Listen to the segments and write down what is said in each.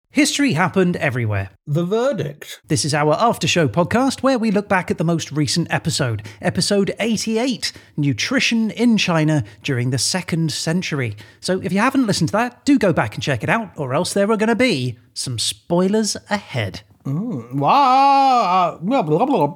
History happened everywhere. The verdict. This is our after-show podcast where we look back at the most recent episode, episode 88, Nutrition in China during the 2nd century. So if you haven't listened to that, do go back and check it out, or else there are going to be some spoilers ahead. Wow. Blah, blah, blah.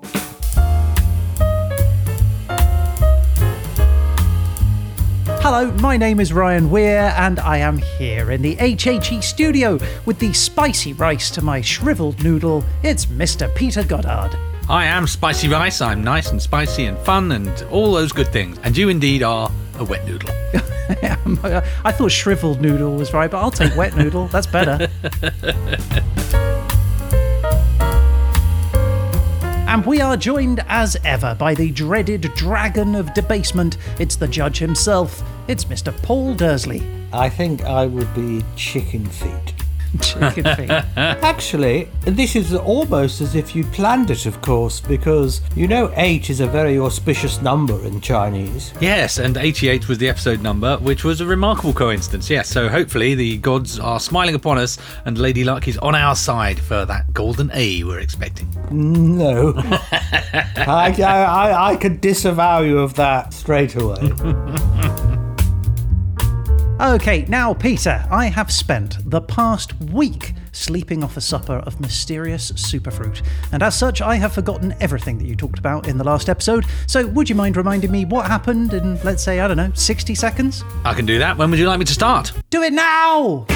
Hello, my name is Ryan Weir, and I am here in the HHE studio with the spicy rice to my shriveled noodle. It's Mr. Peter Goddard. I am Spicy Rice. I'm nice and spicy and fun and all those good things. And you indeed are a wet noodle. I thought shriveled noodle was right, but I'll take wet noodle. That's better. And we are joined as ever by the dreaded dragon of debasement. It's the judge himself. It's Mr. Paul Dursley. I think I would be chicken feet. Chicken feet. Actually, this is almost as if you planned it, of course, because you know 8 is a very auspicious number in Chinese. Yes, and 88 was the episode number, which was a remarkable coincidence. Yes, so hopefully the gods are smiling upon us and Lady Luck is on our side for that golden A we're expecting. No. I could disavow you of that straight away. Okay, now Peter, I have spent the past week sleeping off a supper of mysterious superfruit, and as such I have forgotten everything that you talked about in the last episode, so would you mind reminding me what happened in, let's say, 60 seconds? I can do that. When would you like me to start? Do it now!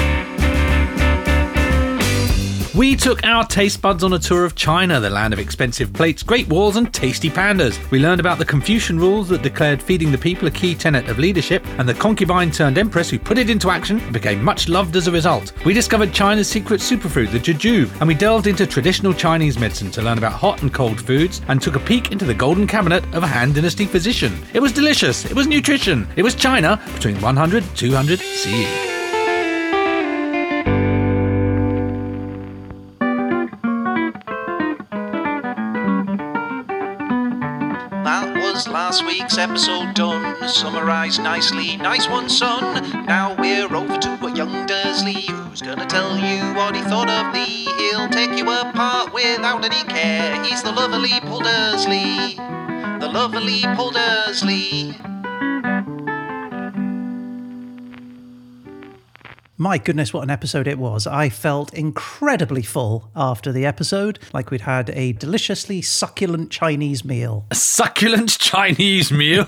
We took our taste buds on a tour of China, the land of expensive plates, great walls and tasty pandas. We learned about the Confucian rules that declared feeding the people a key tenet of leadership, and the concubine turned empress who put it into action and became much loved as a result. We discovered China's secret superfruit, the jujube, and we delved into traditional Chinese medicine to learn about hot and cold foods, and took a peek into the golden cabinet of a Han Dynasty physician. It was delicious, it was nutrition, it was China between 100 and 200 CE. Last week's episode done, summarised nicely, nice one son. Now we're over to a young Dursley who's gonna tell you what he thought of thee. He'll take you apart without any care. He's the lovely Paul Dursley, the lovely Paul Dursley. My goodness, what an episode it was. I felt incredibly full after the episode, like we'd had a deliciously succulent Chinese meal. A succulent Chinese meal?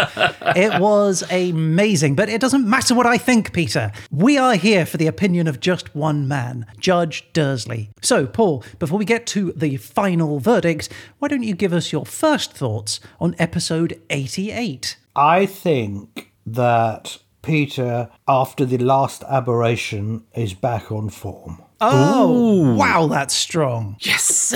It was amazing, but it doesn't matter what I think, Peter. We are here for the opinion of just one man, Judge Dursley. So, Paul, before we get to the final verdict, why don't you give us your first thoughts on episode 88? I think that Peter, after the last aberration, is back on form. Oh, ooh. Wow, that's strong. Yes.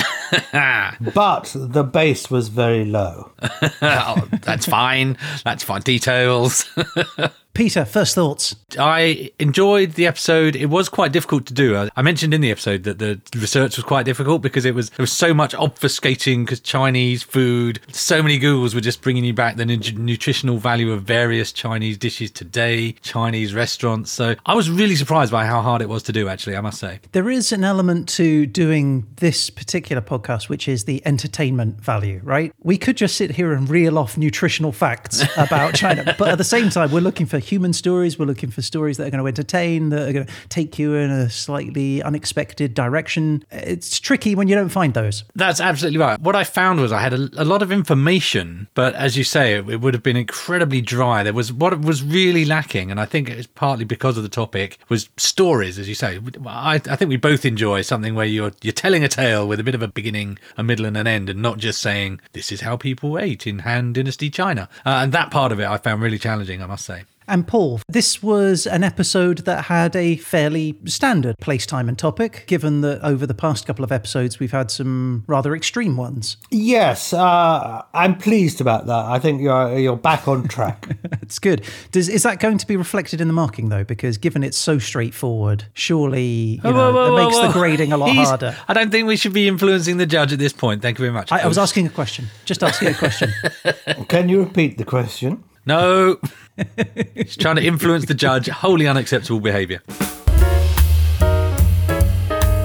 But the base was very low. Oh, that's fine. That's fine. Details. Peter, first thoughts. I enjoyed the episode. It was quite difficult to do. I mentioned in the episode that the research was quite difficult because there was so much obfuscating because Chinese food, so many Googles were just bringing you back the nutritional value of various Chinese dishes today, Chinese restaurants. So I was really surprised by how hard it was to do, actually, I must say. There is an element to doing this particular podcast, which is the entertainment value, right? We could just sit here and reel off nutritional facts about China, but at the same time, we're looking for human stories. We're looking for stories that are going to entertain, that are going to take you in a slightly unexpected direction. It's tricky when you don't find those. That's absolutely right. What I found was I had a lot of information, but as you say, it would have been incredibly dry. There was what was really lacking, and I think it's partly because of the topic, was stories, as you say. I think we both enjoy something where you're telling a tale with a bit of a beginning, a middle, and an end, and not just saying, this is how people ate in Han Dynasty China. And that part of it I found really challenging, I must say. And Paul, this was an episode that had a fairly standard place, time and topic, given that over the past couple of episodes we've had some rather extreme ones. Yes, I'm pleased about that. I think you're back on track. It's good. Is that going to be reflected in the marking, though? Because given it's so straightforward, surely it makes the grading a lot harder. I don't think we should be influencing the judge at this point. Thank you very much. I was asking a question. Just asking a question. Can you repeat the question? No. He's trying to influence the judge. Wholly unacceptable behaviour.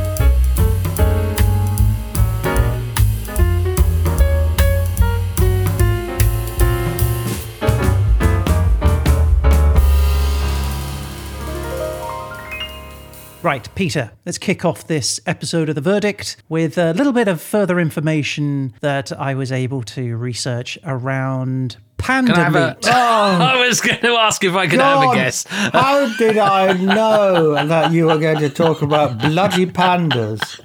Right, Peter, let's kick off this episode of The Verdict with a little bit of further information that I was able to research around panda Can I have meat. I was going to ask if I could have a guess. How did I know that you were going to talk about bloody pandas?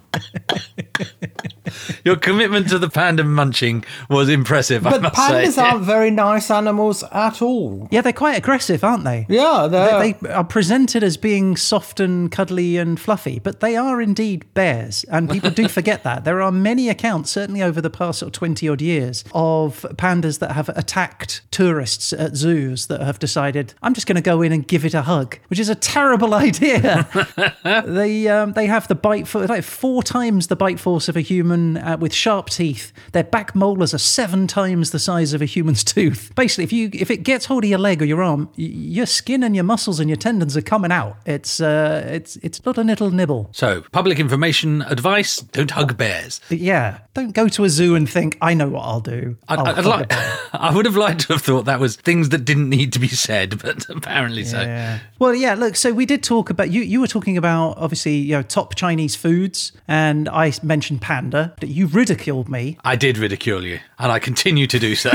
Your commitment to the panda munching was impressive, But I must pandas say. aren't very nice animals at all. Yeah, they're quite aggressive, aren't they? Yeah, They are presented as being soft and cuddly and fluffy, but they are indeed bears. And people do forget that. There are many accounts, certainly over the past sort of 20 odd years, of pandas that have attacked tourists at zoos that have decided, I'm just going to go in and give it a hug, which is a terrible idea. They have the bite force, like 4 times the bite force of a human with sharp teeth. Their back molars are 7 times the size of a human's tooth. Basically, if it gets hold of your leg or your arm, your skin and your muscles and your tendons are coming out. It's not a little nibble. So, public information advice, don't hug bears. But yeah, don't go to a zoo and think, I know what I'll do. I would have liked to have thought that was things that didn't need to be said, but apparently so. Yeah. Well, yeah, look, so we did talk about, you were talking about, obviously, top Chinese foods, and I mentioned panda. You ridiculed me. I did ridicule you, and I continue to do so.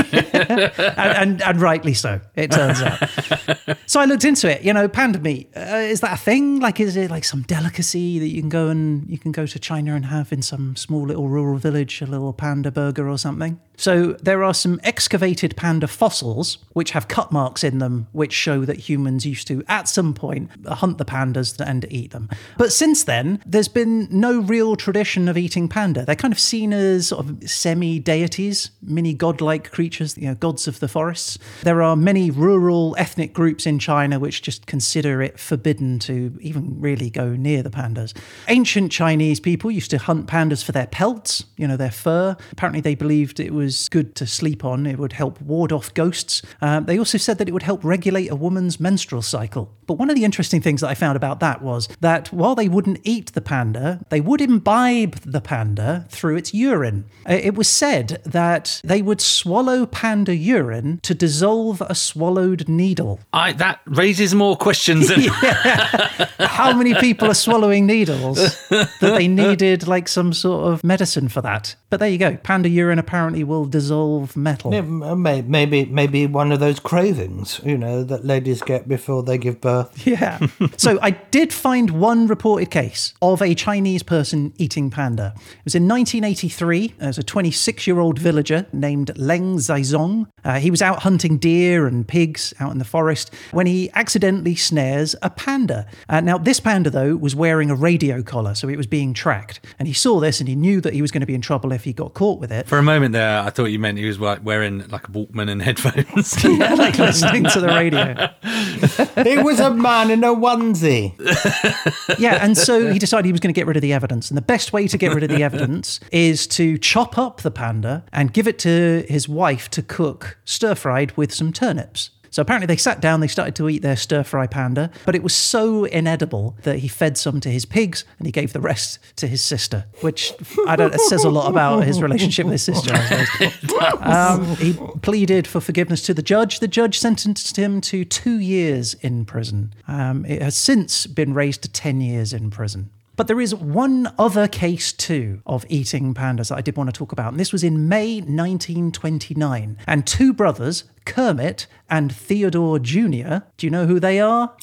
and rightly so, it turns out. So I looked into it. Panda meat, is that a thing? Like, is it like some delicacy that you can go to China and have in some small little rural village, a little panda burger or something? So there are some excavated panda fossils which have cut marks in them which show that humans used to, at some point, hunt the pandas and eat them. But since then, there's been no real tradition of eating panda. They're kind of seen as sort of semi-deities, mini godlike creatures, gods of the forests. There are many rural ethnic groups in China which just consider it forbidden to even really go near the pandas. Ancient Chinese people used to hunt pandas for their pelts, their fur. Apparently they believed it was good to sleep on. It would help ward off ghosts. They also said that it would help regulate a woman's menstrual cycle. But one of the interesting things that I found about that was that while they wouldn't eat the panda, they would imbibe the panda through its urine. It was said that they would swallow panda urine to dissolve a swallowed needle. That raises more questions than... How many people are swallowing needles that they needed like some sort of medicine for that? But there you go. Panda urine apparently will dissolve metal. Yeah, maybe one of those cravings, that ladies get before they give birth. Yeah. So I did find one reported case of a Chinese person eating panda. It was in 1983. There was a 26-year-old villager named Leng Zhaizong. He was out hunting deer and pigs out in the forest when he accidentally snares a panda. Now, this panda, though, was wearing a radio collar, so it was being tracked. And he saw this and he knew that he was going to be in trouble if he got caught with it. For a moment there, I thought you meant he was like wearing like a Walkman and headphones. Yeah, like listening to the radio. It was a man in a onesie. Yeah, and so he decided he was going to get rid of the evidence. And the best way to get rid of the evidence is to chop up the panda and give it to his wife to cook stir-fried with some turnips. So apparently they sat down, they started to eat their stir-fry panda, but it was so inedible that he fed some to his pigs and he gave the rest to his sister, which it says a lot about his relationship with his sister, I suppose. He pleaded for forgiveness to the judge. The judge sentenced him to 2 years in prison. It has since been raised to 10 years in prison. But there is one other case, too, of eating pandas that I did want to talk about. And this was in May 1929. And 2 brothers, Kermit and Theodore Jr., do you know who they are?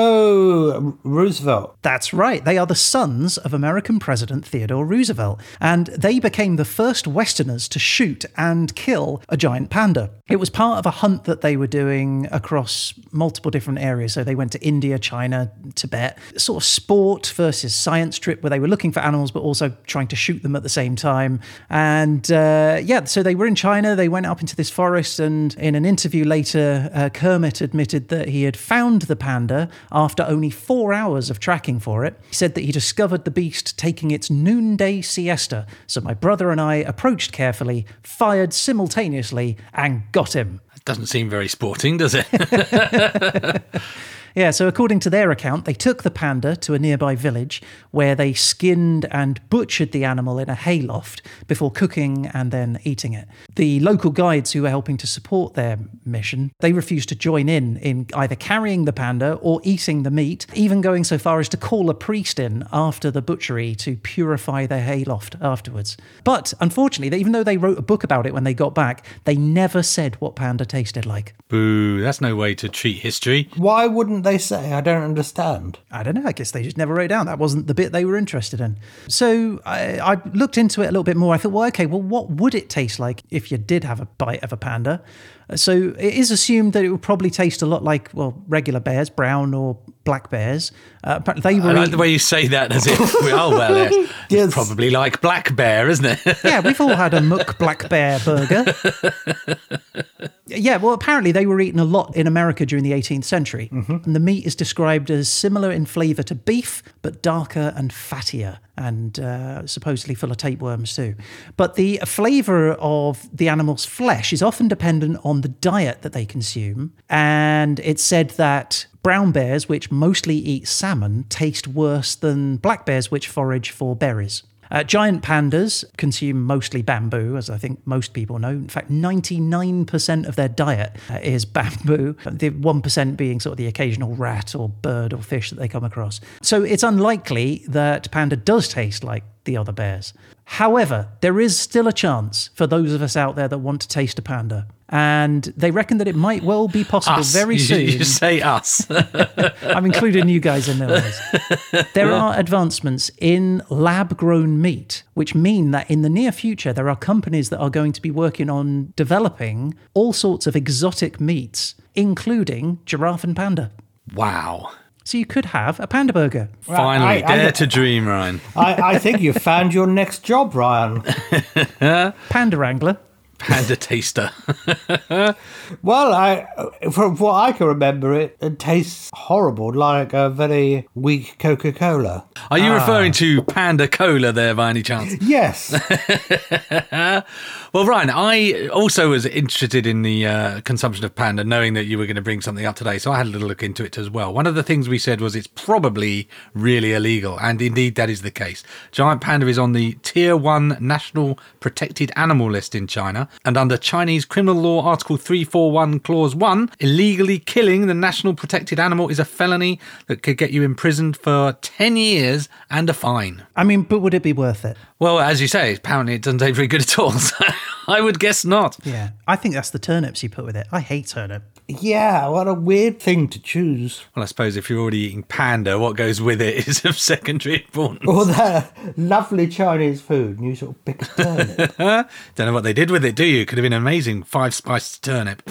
Oh, Roosevelt. That's right. They are the sons of American President Theodore Roosevelt. And they became the first Westerners to shoot and kill a giant panda. It was part of a hunt that they were doing across multiple different areas. So they went to India, China, Tibet. Sort of sport versus science trip where they were looking for animals but also trying to shoot them at the same time. And so they were in China. They went up into this forest, and in an interview later, Kermit admitted that he had found the panda after only 4 hours of tracking for it. He said that he discovered the beast taking its noonday siesta. So my brother and I approached carefully, fired simultaneously, and got him. Doesn't seem very sporting, does it? Yeah, so according to their account, they took the panda to a nearby village where they skinned and butchered the animal in a hayloft before cooking and then eating it. The local guides who were helping to support their mission, they refused to join in either carrying the panda or eating the meat, even going so far as to call a priest in after the butchery to purify their hayloft afterwards. But unfortunately, even though they wrote a book about it when they got back, they never said what panda tasted like. Boo, that's no way to treat history. Why wouldn't they say? I don't understand. I don't know, I guess they just never wrote it down. That wasn't the bit they were interested in. So I looked into it a little bit more. I thought, well, what would it taste like if you did have a bite of a panda? So it is assumed that it would probably taste a lot like, well, regular bears, brown or black bears. They were I like the way you say that as if, it's probably like black bear, isn't it? Yeah, we've all had a muck black bear burger. Yeah, well, apparently they were eaten a lot in America during the 18th century. Mm-hmm. And the meat is described as similar in flavour to beef, but darker and fattier, and supposedly full of tapeworms too. But the flavour of the animal's flesh is often dependent on the diet that they consume. And it's said that brown bears, which mostly eat salmon, taste worse than black bears, which forage for berries. Giant pandas consume mostly bamboo, as I think most people know. In fact, 99% of their diet is bamboo, the 1% being sort of the occasional rat or bird or fish that they come across. So it's unlikely that panda does taste like the other bears. However, there is still a chance for those of us out there that want to taste a panda. And they reckon that it might well be possible very soon. You say us. I'm including you guys in those. There are advancements in lab-grown meat, which mean that in the near future, there are companies that are going to be working on developing all sorts of exotic meats, including giraffe and panda. Wow. So you could have a panda burger. Finally, dare to dream, Ryan. I think you've found your next job, Ryan. Panda wrangler. Panda taster. Well, from what I can remember, it tastes horrible, like a very weak Coca-Cola. Are you referring to Panda Cola there by any chance? Yes. Well, Ryan, I also was interested in the consumption of panda, knowing that you were going to bring something up today, so I had a little look into it as well. One of the things we said was it's probably really illegal, and indeed that is the case. Giant panda is on the Tier 1 National Protected Animal List in China, and under Chinese Criminal Law Article 341 Clause 1, illegally killing the national protected animal is a felony that could get you imprisoned for 10 years and a fine. I mean, but would it be worth it? Well, as you say, apparently it doesn't taste very good at all, so I would guess not. Yeah, I think that's the turnips you put with it. I hate turnip. Yeah, what a weird thing to choose. Well, I suppose if you're already eating panda, what goes with it is of secondary importance. Or that lovely Chinese food, and you sort of pick a turnip. Don't know what they did with it, do you? Could have been an amazing 5-spiced turnip.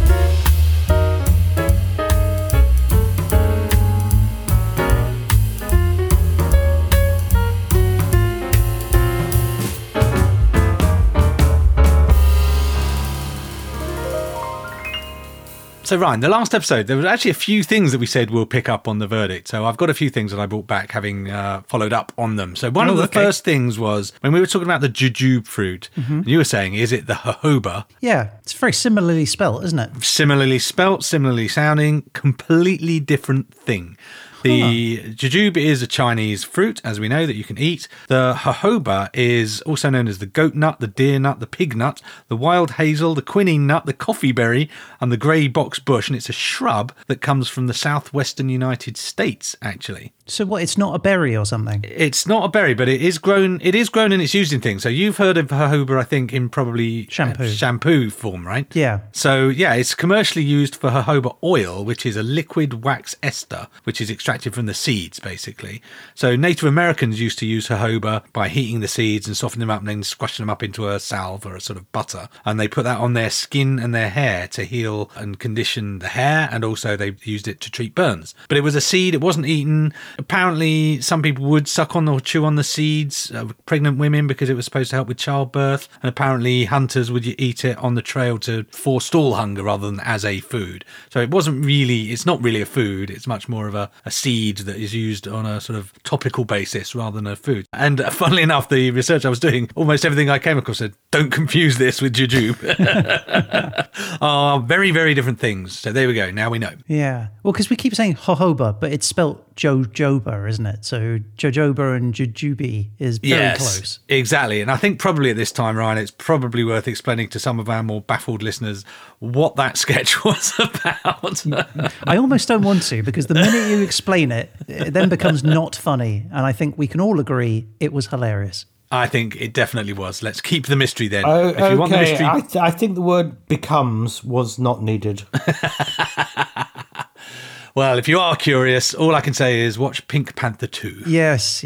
So, Ryan, the last episode, there was actually a few things that we said we'll pick up on the verdict. So I've got a few things that I brought back, having followed up on them. So one of the first things was when we were talking about the jujube fruit, you were saying, is it the jojoba? Yeah, it's very similarly spelt, isn't it? Similarly spelt, similarly sounding, completely different thing. The jujube is a Chinese fruit, as we know, that you can eat. The jojoba is also known as the goat nut, the deer nut, the pig nut, the wild hazel, the quinine nut, the coffee berry, and the grey box bush. And it's a shrub that comes from the southwestern United States, actually. So what, it's not a berry or something? It's not a berry, but it is grown and it's used in things. So you've heard of jojoba, I think, in probably shampoo form, right? Yeah. So, yeah, it's commercially used for jojoba oil, which is a liquid wax ester, which is extracted from the seeds, basically. So Native Americans used to use jojoba by heating the seeds and softening them up and then squashing them up into a salve or a sort of butter. And they put that on their skin and their hair to heal and condition the hair. And also they used it to treat burns. But it was a seed. It wasn't eaten. Apparently, some people would suck on or chew on the seeds, pregnant women, because it was supposed to help with childbirth. And apparently, hunters would eat it on the trail to forestall hunger rather than as a food. So it's not really a food. It's much more of a seed that is used on a sort of topical basis rather than a food. And funnily enough, the research I was doing, almost everything I came across said, don't confuse this with jujube. Are very, very different things. So there we go. Now we know. Yeah. Well, because we keep saying jojoba, but it's spelt jojoba, isn't it? So jojoba and jujube is very close. Exactly. And I think probably at this time, Ryan, it's probably worth explaining to some of our more baffled listeners what that sketch was about. I almost don't want to, because the minute you explain it, it then becomes not funny. And I think we can all agree it was hilarious. I think it definitely was. Let's keep the mystery then. If you want the mystery... I think the word becomes was not needed. Well, if you are curious, all I can say is watch Pink Panther 2. Yes.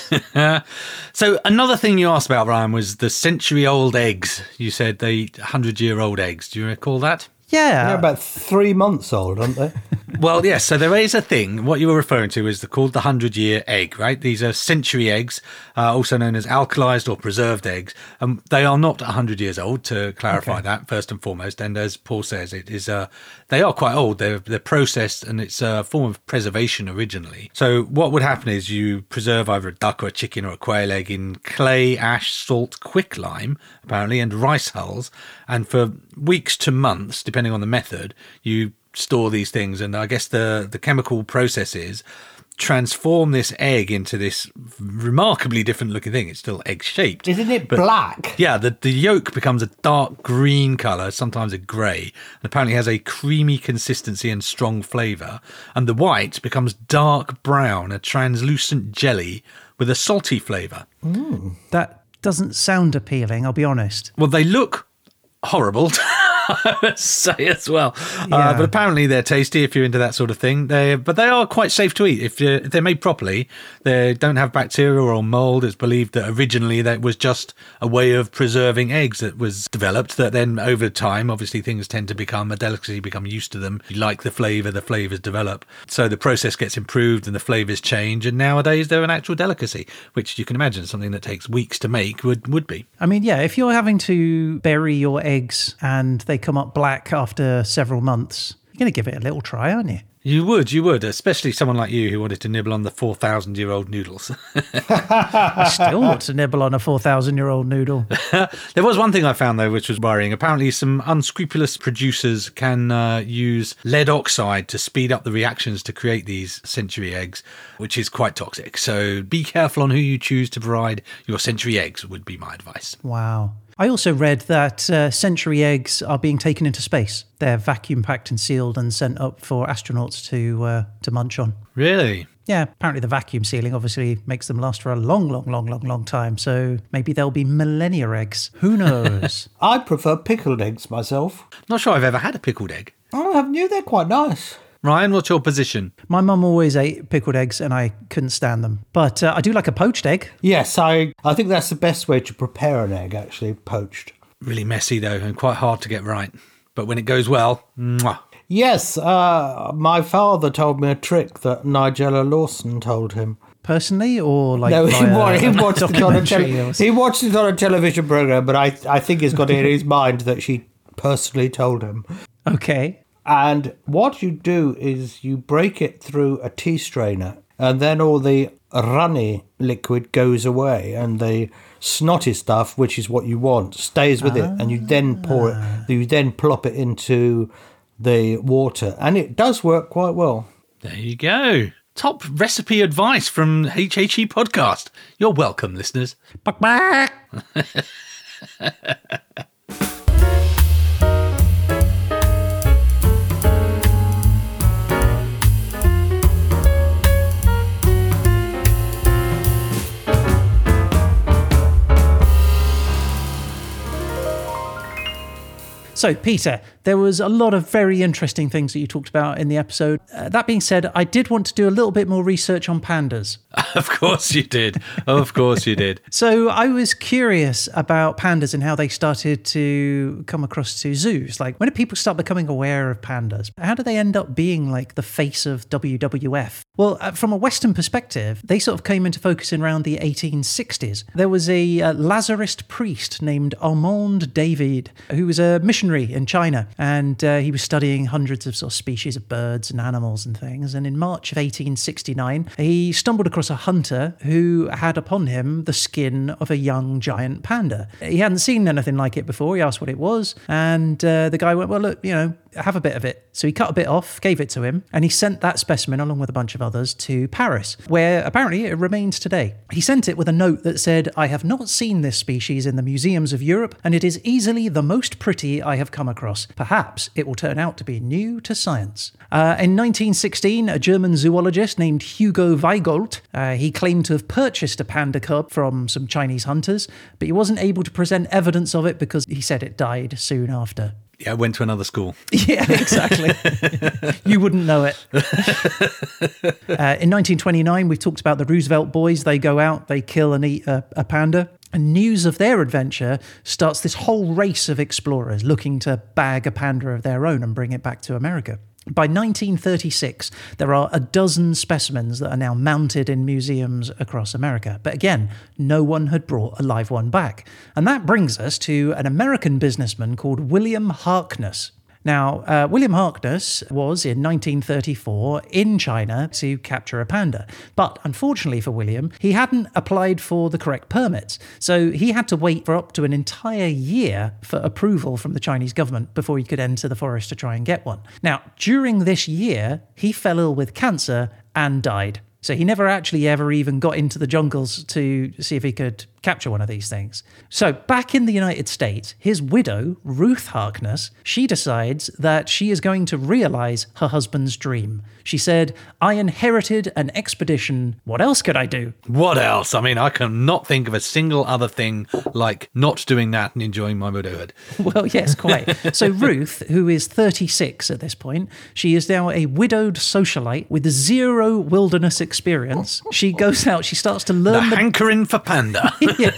So another thing you asked about, Ryan, was the century-old eggs. You said they 100-year-old eggs. Do you recall that? Yeah. They're about 3 months old, aren't they? Well, yes. So there is a thing. What you were referring to is called the 100-year egg, right? These are century eggs, also known as alkalized or preserved eggs. They are not 100 years old, to clarify that first and foremost. And as Paul says, it is they are quite old. They're processed, and it's a form of preservation originally. So what would happen is you preserve either a duck or a chicken or a quail egg in clay, ash, salt, quicklime, apparently, and rice hulls. And for weeks to months, depending on the method, you store these things. And I guess the chemical processes transform this egg into this remarkably different looking thing. It's still egg shaped. Isn't it black? Yeah, the yolk becomes a dark green colour, sometimes a grey, and apparently has a creamy consistency and strong flavour. And the white becomes dark brown, a translucent jelly with a salty flavour. That doesn't sound appealing, I'll be honest. Well, they look horrible, I would say as well. But apparently they're tasty if you're into that sort of thing. But they are quite safe to eat if they're made properly. They don't have bacteria or mold. It's believed that originally that was just a way of preserving eggs that was developed, that then over time, obviously things tend to become a delicacy, become used to them. You like the flavors develop. So the process gets improved and the flavors change. And nowadays they're an actual delicacy, which you can imagine something that takes weeks to make would be. I mean, yeah, if you're having to bury your eggs and they come up black after several months, you're going to give it a little try, aren't you? You would, especially someone like you who wanted to nibble on the 4,000-year-old noodles. I still want to nibble on a 4,000-year-old noodle. There was one thing I found, though, which was worrying. Apparently, some unscrupulous producers can use lead oxide to speed up the reactions to create these century eggs, which is quite toxic. So be careful on who you choose to provide your century eggs, would be my advice. Wow. I also read that century eggs are being taken into space. They're vacuum packed and sealed and sent up for astronauts to munch on. Really? Yeah, apparently the vacuum sealing obviously makes them last for a long time. So maybe they'll be millennia eggs. Who knows? I prefer pickled eggs myself. Not sure I've ever had a pickled egg. Oh, haven't you? They're quite nice. Ryan, what's your position? My mum always ate pickled eggs and I couldn't stand them. But I do like a poached egg. Yes, I think that's the best way to prepare an egg, actually, poached. Really messy, though, and quite hard to get right. But when it goes well, mwah. Yes, my father told me a trick that Nigella Lawson told him. Personally, or like no, he watched it on documentary? He watched it on a television program, but I think he's got it in his mind that she personally told him. Okay. And what you do is you break it through a tea strainer, and then all the runny liquid goes away, and the snotty stuff, which is what you want, stays with it, and you then plop it into the water, and it does work quite well. There you go. Top recipe advice from HHE Podcast. You're welcome, listeners. So, Peter, there was a lot of very interesting things that you talked about in the episode. That being said, I did want to do a little bit more research on pandas. Of course you did. Of course you did. So I was curious about pandas and how they started to come across to zoos. Like, when did people start becoming aware of pandas? How do they end up being like the face of WWF? Well, from a Western perspective, they sort of came into focus in around the 1860s. There was a Lazarist priest named Armand David, who was a missionary in China, and he was studying hundreds of sort of species of birds and animals and things. And in March of 1869, he stumbled across a hunter who had upon him the skin of a young giant panda. He hadn't seen anything like it before. He asked what it was, and the guy went, well, look, have a bit of it. So he cut a bit off, gave it to him, and he sent that specimen along with a bunch of others to Paris, where apparently it remains today. He sent it with a note that said, I have not seen this species in the museums of Europe, and it is easily the most pretty I have come across. Perhaps it will turn out to be new to science. In 1916, a German zoologist named Hugo Weigolt, he claimed to have purchased a panda cub from some Chinese hunters, but he wasn't able to present evidence of it because he said it died soon after. Yeah, I went to another school. Yeah, exactly. You wouldn't know it. In 1929, we talked about the Roosevelt boys. They go out, they kill and eat a panda. And news of their adventure starts this whole race of explorers looking to bag a panda of their own and bring it back to America. By 1936, there are a dozen specimens that are now mounted in museums across America. But again, no one had brought a live one back. And that brings us to an American businessman called William Harkness. Now, William Harkness was in 1934 in China to capture a panda. But unfortunately for William, he hadn't applied for the correct permits. So he had to wait for up to an entire year for approval from the Chinese government before he could enter the forest to try and get one. Now, during this year, he fell ill with cancer and died. So he never actually ever even got into the jungles to see if he could capture one of these things. So back in the United States, his widow, Ruth Harkness, she decides that she is going to realize her husband's dream. She said, I inherited an expedition. What else could I do? What else? I mean, I cannot think of a single other thing like not doing that and enjoying my widowhood. Well, yes, quite. So Ruth, who is 36 at this point, she is now a widowed socialite with zero wilderness experience. She goes out, she starts to learn the hankering for panda.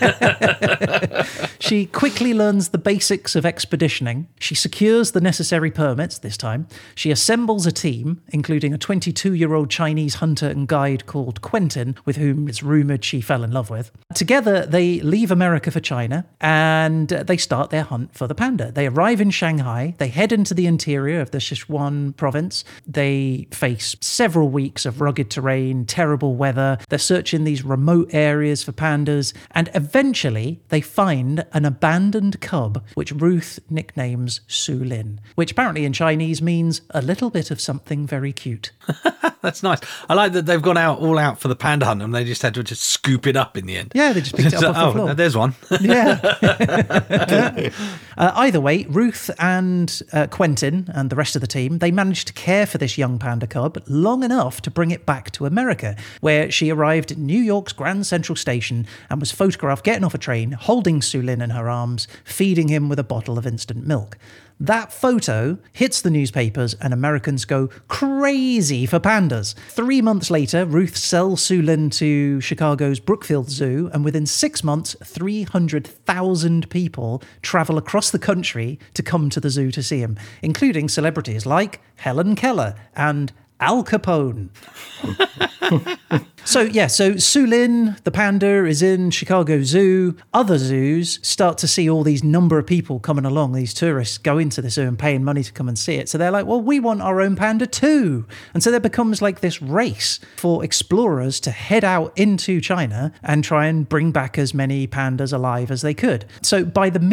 She quickly learns the basics of expeditioning. She secures the necessary permits this time. She assembles a team, including a 22-year-old Chinese hunter and guide called Quentin, with whom it's rumoured she fell in love with. Together, they leave America for China, and they start their hunt for the panda. They arrive in Shanghai. They head into the interior of the Sichuan province. They face several weeks of rugged terrain, terrible weather. They're searching these remote areas for pandas, and eventually they find an abandoned cub, which Ruth nicknames Su Lin, which apparently in Chinese means a little bit of something very cute. That's nice. I like that they've gone all out for the panda hunt and they just had to just scoop it up in the end. Yeah, they just picked it up off the floor. There's one. Yeah. Either way, Ruth and Quentin and the rest of the team, they managed to care for this young panda cub long enough to bring it back to America, where she arrived at New York's Grand Central Station and was photographed getting off a train, holding Su Lin in her arms, feeding him with a bottle of instant milk. That photo hits the newspapers and Americans go crazy for pandas. 3 months later, Ruth sells Su Lin to Chicago's Brookfield Zoo, and within 6 months, 300,000 people travel across the country to come to the zoo to see him, including celebrities like Helen Keller and Al Capone. So Su Lin, the panda, is in Chicago Zoo. Other zoos start to see all these number of people coming along, these tourists go into the zoo and paying money to come and see it. So they're like, well, we want our own panda too. And so there becomes like this race for explorers to head out into China and try and bring back as many pandas alive as they could. So by the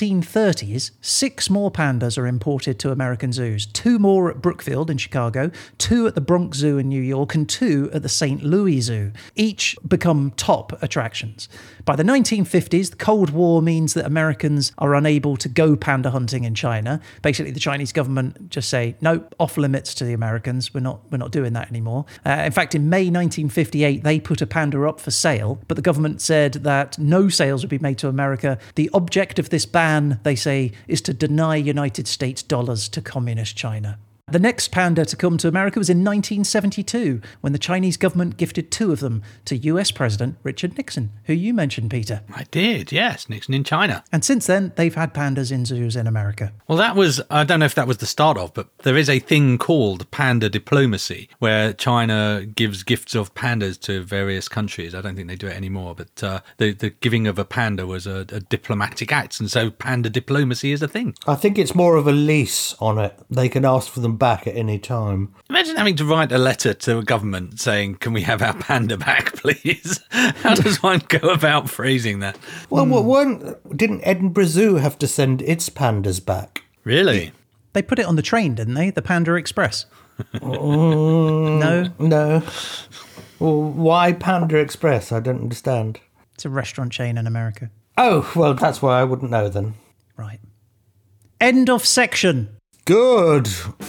mid-1930s, 6 more pandas are imported to American zoos. 2 more at Brookfield in Chicago, 2 at the Bronx Zoo in New York and 2 at the St. Louis Zoo. Each become top attractions. By the 1950s, the Cold War means that Americans are unable to go panda hunting in China. Basically, the Chinese government just say, no, off limits to the Americans. We're not doing that anymore. In fact, in May 1958, they put a panda up for sale, but the government said that no sales would be made to America. The object of this ban, they say, is to deny United States dollars to communist China. The next panda to come to America was in 1972, when the Chinese government gifted 2 of them to US President Richard Nixon, who you mentioned, Peter. I did, yes, Nixon in China. And since then, they've had pandas in zoos in America. Well, that was, I don't know if that was the start of, but there is a thing called panda diplomacy, where China gives gifts of pandas to various countries. I don't think they do it anymore, but the giving of a panda was a diplomatic act, and so panda diplomacy is a thing. I think it's more of a lease on it. They can ask for them back at any time. Imagine having to write a letter to a government saying, can we have our panda back, please? How does one go about phrasing that? Well, didn't Edinburgh Zoo have to send its pandas back? Really? They put it on the train, didn't they? The Panda Express. No? No. Well, why Panda Express? I don't understand. It's a restaurant chain in America. Oh, well, that's why I wouldn't know then. Right. End of section. Good.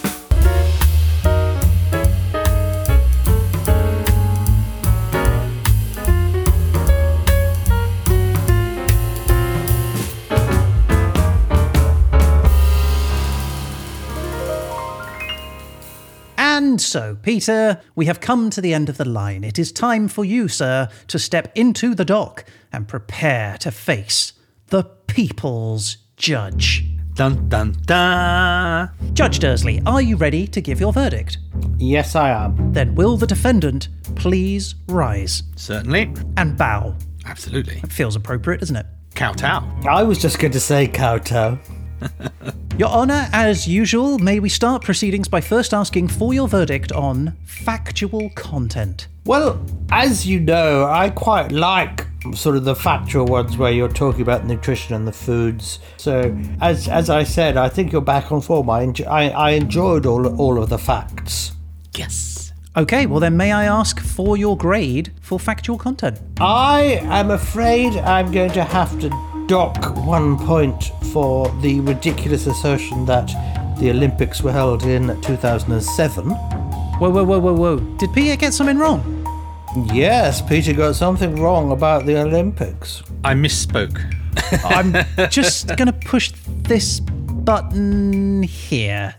And so, Peter, we have come to the end of the line. It is time for you, sir, to step into the dock and prepare to face the people's judge. Dun, dun, dun. Judge Dursley, are you ready to give your verdict? Yes, I am. Then will the defendant please rise Certainly. and bow? Absolutely. It feels appropriate, doesn't it? Kowtow. I was just going to say kowtow. Your Honour, as usual, may we start proceedings by first asking for your verdict on factual content. Well, as you know, I quite like sort of the factual ones where you're talking about nutrition and the foods. So, as I said, I think you're back on form. I enjoyed all of the facts. Yes. Okay, well then may I ask for your grade for factual content? I am afraid I'm going to have to dock 1 point for the ridiculous assertion that the Olympics were held in 2007. Whoa. Did Peter get something wrong? Yes, Peter got something wrong about the Olympics. I misspoke. I'm just going to push this button here.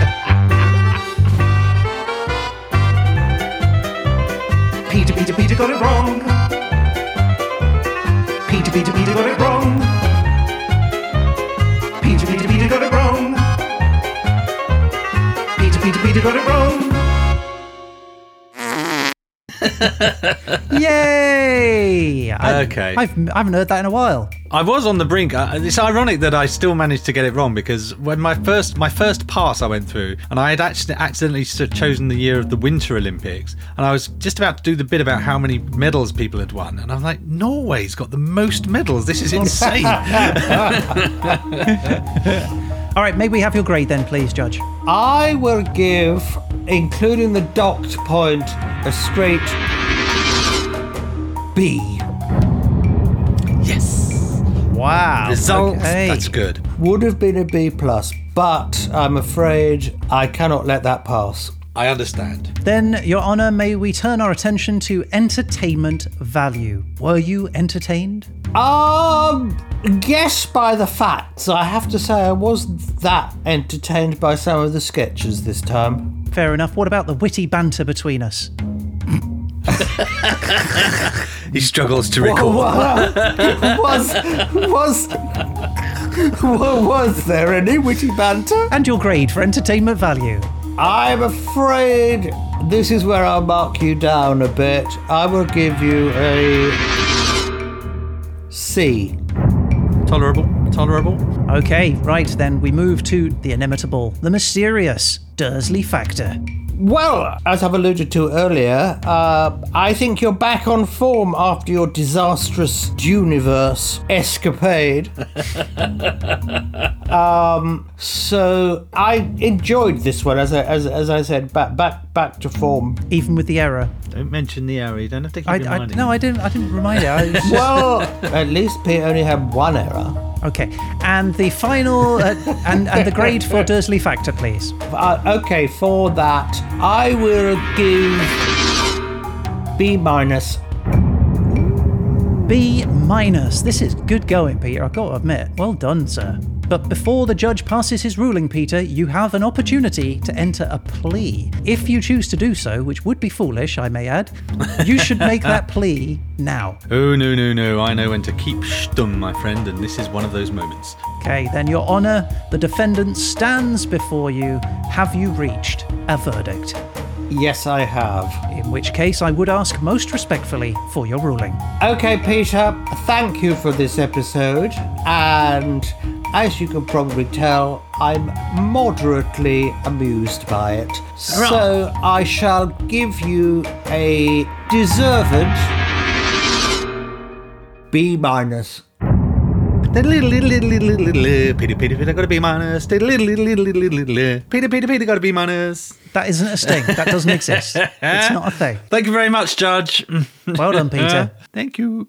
Peter got it wrong. Peter got it wrong. Peter got it wrong. Peter got it wrong. Yay! Okay. I haven't heard that in a while. I was on the brink. It's ironic that I still managed to get it wrong, because when my first pass I went through, and I had actually accidentally chosen the year of the Winter Olympics, and I was just about to do the bit about how many medals people had won, and I was like, Norway's got the most medals. This is insane. All right, may we have your grade then, please, Judge? I will give, including the docked point, a straight B. Yes. Wow. Results. Okay. That's good. Would have been a B+, but I'm afraid I cannot let that pass. I understand. Then, Your Honour, may we turn our attention to entertainment value. Were you entertained? Guess by the facts. I have to say I wasn't that entertained by some of the sketches this time. Fair enough. What about the witty banter between us? He struggles to recall. Was there any witty banter? And your grade for entertainment value? I'm afraid this is where I'll mark you down a bit. I will give you a C. Tolerable. Okay, right then, we move to the inimitable, the mysterious Dursley factor. Well, as I've alluded to earlier, I think you're back on form after your disastrous Duniverse escapade. So I enjoyed this one, as I said, back to form. Even with the error. Don't mention the error. You don't have to keep reminding No, me. I didn't remind it. Well, at least Pete only had one error. Okay, and the final and the grade for Dursley Factor, please. Okay, for that, I will give B-. B-. This is good going, Peter, I've got to admit. Well done, sir. But before the judge passes his ruling, Peter, you have an opportunity to enter a plea. If you choose to do so, which would be foolish, I may add, you should make that plea now. Oh, no. I know when to keep stumm, my friend, and this is one of those moments. Okay, then, Your Honour, the defendant stands before you. Have you reached a verdict? Yes, I have. In which case, I would ask most respectfully for your ruling. Okay, Peter, thank you for this episode, and as you can probably tell, I'm moderately amused by it. So I shall give you a deserved B-. Peter, I got a B-. Peter, got a B-. That isn't a sting. That doesn't exist. It's not a thing. Thank you very much, Judge. Well done, Peter. Thank you.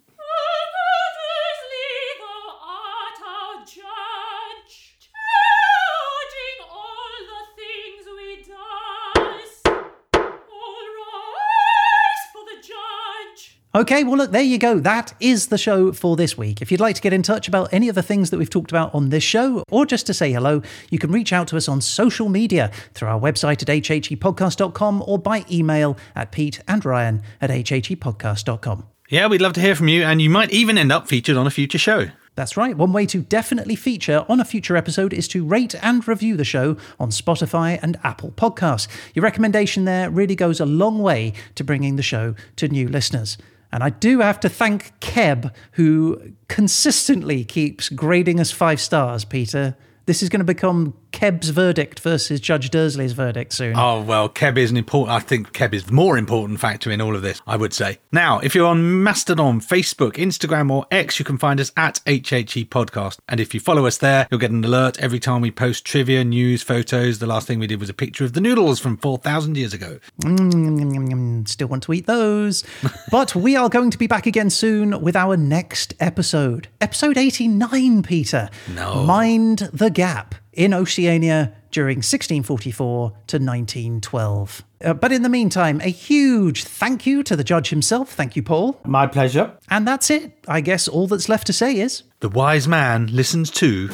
Okay, well, look, there you go. That is the show for this week. If you'd like to get in touch about any of the things that we've talked about on this show, or just to say hello, you can reach out to us on social media through our website at hhepodcast.com or by email at peteandryan@hhepodcast.com. Yeah, we'd love to hear from you, and you might even end up featured on a future show. That's right. One way to definitely feature on a future episode is to rate and review the show on Spotify and Apple Podcasts. Your recommendation there really goes a long way to bringing the show to new listeners. And I do have to thank Keb, who consistently keeps grading us 5 stars, Peter. This is going to become Keb's verdict versus Judge Dursley's verdict soon. Oh, well, Keb is I think Keb is the more important factor in all of this, I would say. Now, if you're on Mastodon, Facebook, Instagram or X, you can find us at HHE Podcast. And if you follow us there, you'll get an alert every time we post trivia, news, photos. The last thing we did was a picture of the noodles from 4,000 years ago. Still want to eat those. But we are going to be back again soon with our next episode. Episode 89, Peter. No. Mind the Gap in Oceania during 1644 to 1912. But in the meantime, a huge thank you to the judge himself. Thank you, Paul. My pleasure. And that's it. I guess all that's left to say is... The wise man listens to...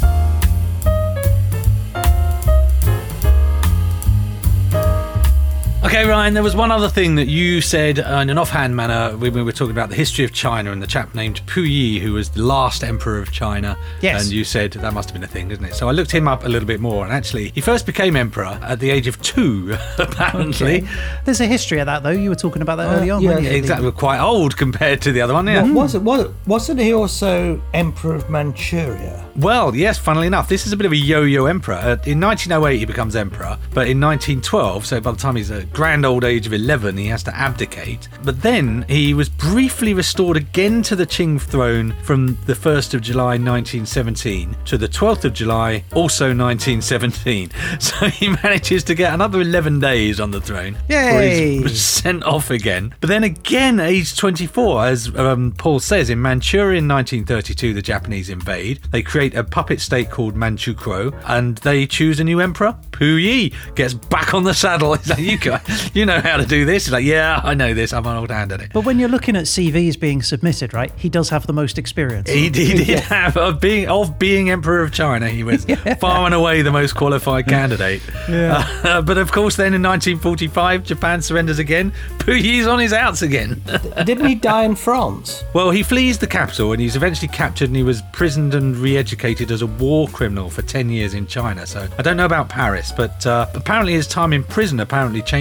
Okay, Ryan, there was one other thing that you said in an offhand manner when we were talking about the history of China and the chap named Puyi, who was the last emperor of China. Yes. And you said that must have been a thing, isn't it? So I looked him up a little bit more, and actually, he first became emperor at the age of 2, apparently. Okay. There's a history of that, though. You were talking about that early on. yeah, weren't you? Exactly, we're quite old compared to the other one, yeah. Wasn't he also Emperor of Manchuria? Well, yes, funnily enough, this is a bit of a yo-yo emperor. In 1908, he becomes emperor, but in 1912, so by the time he's a grand old age of 11, he has to abdicate. But then he was briefly restored again to the Qing throne from the 1st of July 1917 to the 12th of July, also 1917. So he manages to get another 11 days on the throne. Yay! Before he's sent off again. But then again, aged 24, as Paul says, in Manchuria in 1932, the Japanese invade. They create a puppet state called Manchukuo, and they choose a new emperor. Puyi gets back on the saddle. He's like, you know how to do this. He's like, yeah, I know this. I'm an old hand at it. But when you're looking at CVs being submitted, right, he does have the most experience. He did have of being emperor of China. He was far and away the most qualified candidate. Yeah. But of course, then in 1945, Japan surrenders again. Puyi's on his outs again. Didn't he die in France? Well, he flees the capital and he's eventually captured, and he was imprisoned and re-educated as a war criminal for 10 years in China. So I don't know about Paris, but apparently his time in prison apparently changed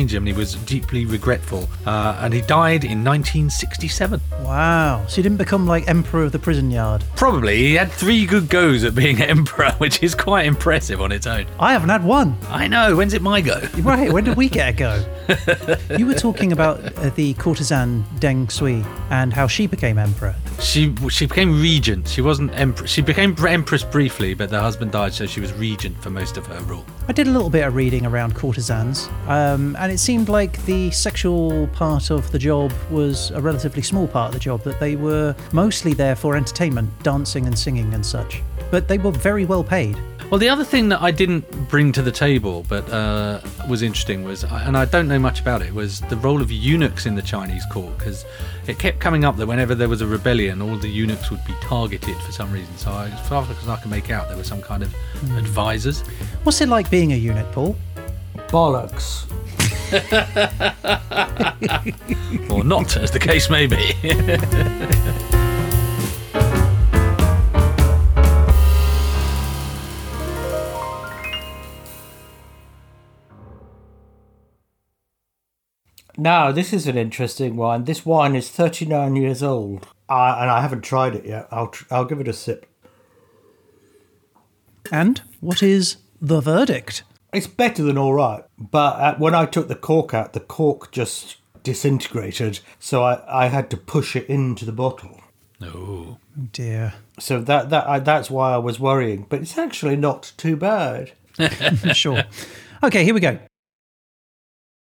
danger and he was deeply regretful. And he died in 1967. Wow. So you didn't become like emperor of the prison yard? Probably. He had 3 good goes at being emperor, which is quite impressive on its own. I haven't had one. I know. When's it my go? Right, when did we get a go? You were talking about the courtesan Deng Sui and how she became emperor. She became regent. She wasn't empress. She became empress briefly, but her husband died, so she was regent for most of her rule. I did a little bit of reading around courtesans, and it seemed like the sexual part of the job was a relatively small part of the job, that they were mostly there for entertainment, dancing and singing and such. But they were very well paid. Well, the other thing that I didn't bring to the table, but was interesting, was, and I don't know much about it, was the role of eunuchs in the Chinese court, because it kept coming up that whenever there was a rebellion, all the eunuchs would be targeted for some reason. So as far as I can make out, there were some kind of advisors. What's it like being a eunuch, Paul? Bollocks. Or not, as the case may be. Now, this is an interesting wine. This wine is 39 years old, and I haven't tried it yet. I'll give it a sip. And what is the verdict? It's better than all right, but when I took the cork out, the cork just disintegrated, so I had to push it into the bottle. Oh Dear. So that's why I was worrying, but it's actually not too bad. Sure. Okay, here we go.